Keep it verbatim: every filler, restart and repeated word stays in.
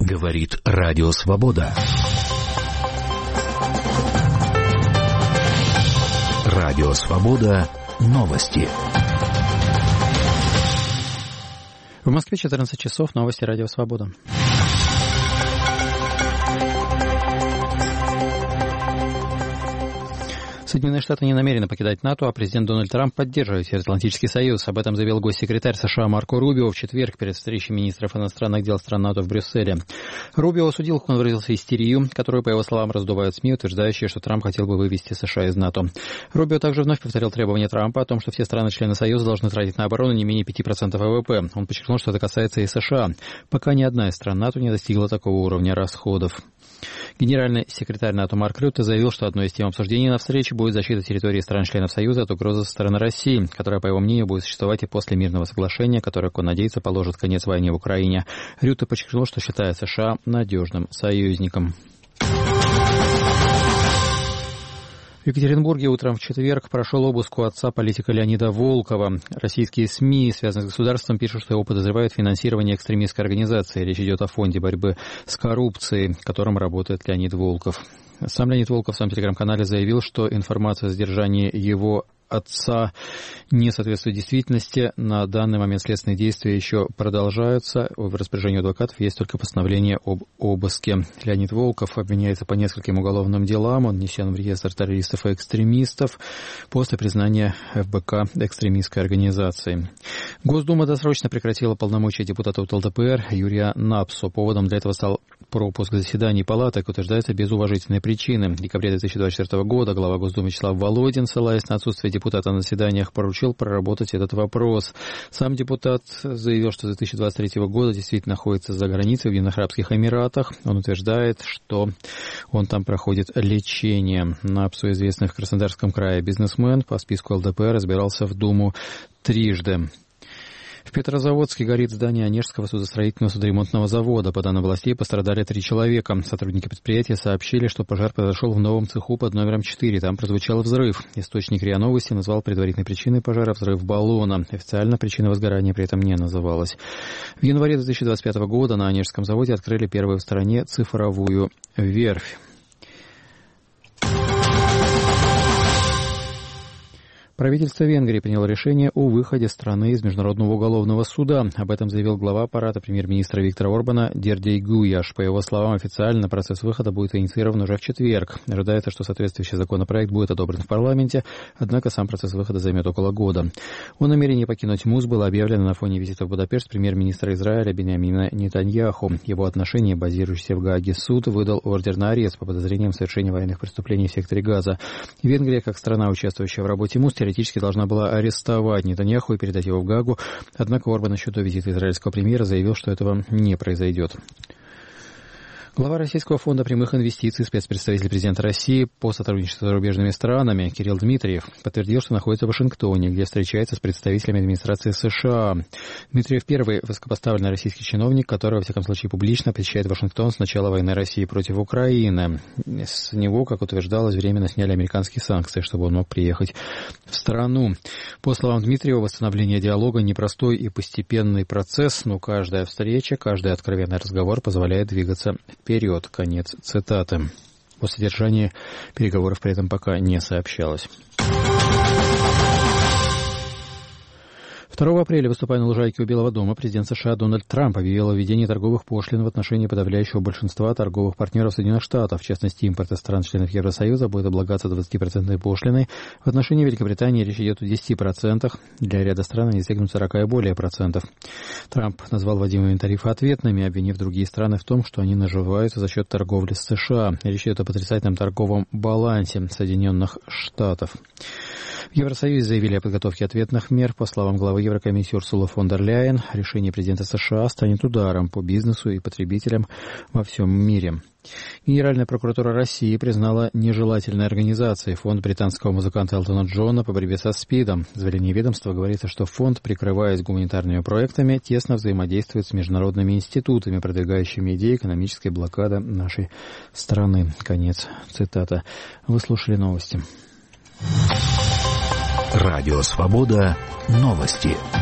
Говорит Радио Свобода. Радио Свобода. Новости. В Москве четырнадцать часов. Новости Радио Свобода. Соединенные Штаты не намерены покидать НАТО, а президент Дональд Трамп поддерживает Североатлантический союз. Об этом заявил госсекретарь США Марко Рубио в четверг перед встречей министров иностранных дел стран НАТО в Брюсселе. Рубио осудил, как он выразился, истерию, которую, по его словам, раздувают СМИ, утверждающие, что Трамп хотел бы вывести США из НАТО. Рубио также вновь повторил требования Трампа о том, что все страны-члены Союза должны тратить на оборону не менее пять процентов ВВП. Он подчеркнул, что это касается и США. Пока ни одна из стран НАТО не достигла такого уровня расходов. Генеральный секретарь НАТО Марк Рютте заявил, что одной из тем обсуждений на встрече будет защита территории стран-членов Союза от угрозы со стороны России, которая, по его мнению, будет существовать и после мирного соглашения, которое, как он надеется, положит конец войне в Украине. Рютте подчеркнул, что считает США надежным союзником. В Екатеринбурге утром в четверг прошел обыск у отца политика Леонида Волкова. Российские СМИ, связанные с государством, пишут, что его подозревают в финансировании экстремистской организации. Речь идет о фонде борьбы с коррупцией, в котором работает Леонид Волков. Сам Леонид Волков в своем телеграм-канале заявил, что информация о задержании его отца не соответствует действительности. На данный момент следственные действия еще продолжаются. В распоряжении адвокатов есть только постановление об обыске. Леонид Волков обвиняется по нескольким уголовным делам. Он внесен в реестр террористов и экстремистов после признания эф бэ ка экстремистской организацией. Госдума досрочно прекратила полномочия депутата от эл дэ пэ эр Юрия Напсо. Поводом для этого стал пропуск заседаний палаты, как утверждается, без уважительной причины. В декабре две тысячи двадцать четвёртого года глава Госдумы Вячеслав Володин, ссылаясь на отсутствие депутата на заседаниях, поручил проработать этот вопрос. Сам депутат заявил, что с две тысячи двадцать третьего года действительно находится за границей в Объединенных Арабских Эмиратах. Он утверждает, что он там проходит лечение. Напсо, известный в Краснодарском крае бизнесмен, по списку эл дэ пэ эр избирался в Думу трижды. В Петрозаводске горит здание Онежского судостроительного судоремонтного завода. По данным властей, пострадали три человека. Сотрудники предприятия сообщили, что пожар произошел в новом цеху под номером четыре. Там прозвучал взрыв. Источник РИА Новости назвал предварительной причиной пожара взрыв баллона. Официально причина возгорания при этом не называлась. В январе две тысячи двадцать пятого года на Онежском заводе открыли первую в стране цифровую верфь. Правительство Венгрии приняло решение о выходе страны из Международного уголовного суда. Об этом заявил глава аппарата премьер-министра Виктора Орбана Дердей Гуяш. По его словам, официально процесс выхода будет инициирован уже в четверг. Ожидается, что соответствующий законопроект будет одобрен в парламенте, однако сам процесс выхода займет около года. О намерении покинуть МУС было объявлено на фоне визита в Будапешт премьер-министра Израиля Биньямина Нетаньяху. Его отношение, базирующийся в Гааге суд, выдал ордер на арест по подозрениям в совершении военных преступлений в секторе Газа. Венгрия, как страна, участвующая в работе МУС, теоретически должна была арестовать Нетаньяху и передать его в Гаагу, однако Орбан еще до визита израильского премьера заявил, что этого не произойдет. Глава Российского фонда прямых инвестиций, спецпредставитель президента России по сотрудничеству с зарубежными странами Кирилл Дмитриев подтвердил, что находится в Вашингтоне, где встречается с представителями администрации США. Дмитриев первый высокопоставленный российский чиновник, который, во всяком случае, публично посещает Вашингтон с начала войны России против Украины. С него, как утверждалось, временно сняли американские санкции, чтобы он мог приехать в страну. По словам Дмитриева, восстановление диалога непростой и постепенный процесс, но каждая встреча, каждый откровенный разговор позволяет двигаться вперед. Конец цитаты. О содержании переговоров при этом пока не сообщалось. второго апреля, выступая на лужайке у Белого дома, президент США Дональд Трамп объявил о введении торговых пошлин в отношении подавляющего большинства торговых партнеров Соединенных Штатов. В частности, импорт из стран-членов Евросоюза будет облагаться двадцатипроцентной пошлиной. В отношении Великобритании речь идет о десяти процентах. Для ряда стран они достигнут сорока и более процентов. Трамп назвал вводимые тарифы ответными, обвинив другие страны в том, что они наживаются за счет торговли с США. Речь идет о потрясательном торговом балансе Соединенных Штатов. В Евросоюзе заявили о подготовке ответных мер. По словам главы Еврокомиссии Урсулы фон дер Ляйен, решение президента США станет ударом по бизнесу и потребителям во всем мире. Генеральная прокуратура России признала нежелательной организацией фонд британского музыканта Элтона Джона по борьбе со СПИДом. В заявлении ведомства говорится, что фонд, прикрываясь гуманитарными проектами, тесно взаимодействует с международными институтами, продвигающими идеи экономической блокады нашей страны. Конец цитаты. Вы слушали новости. Радио Свобода. Новости.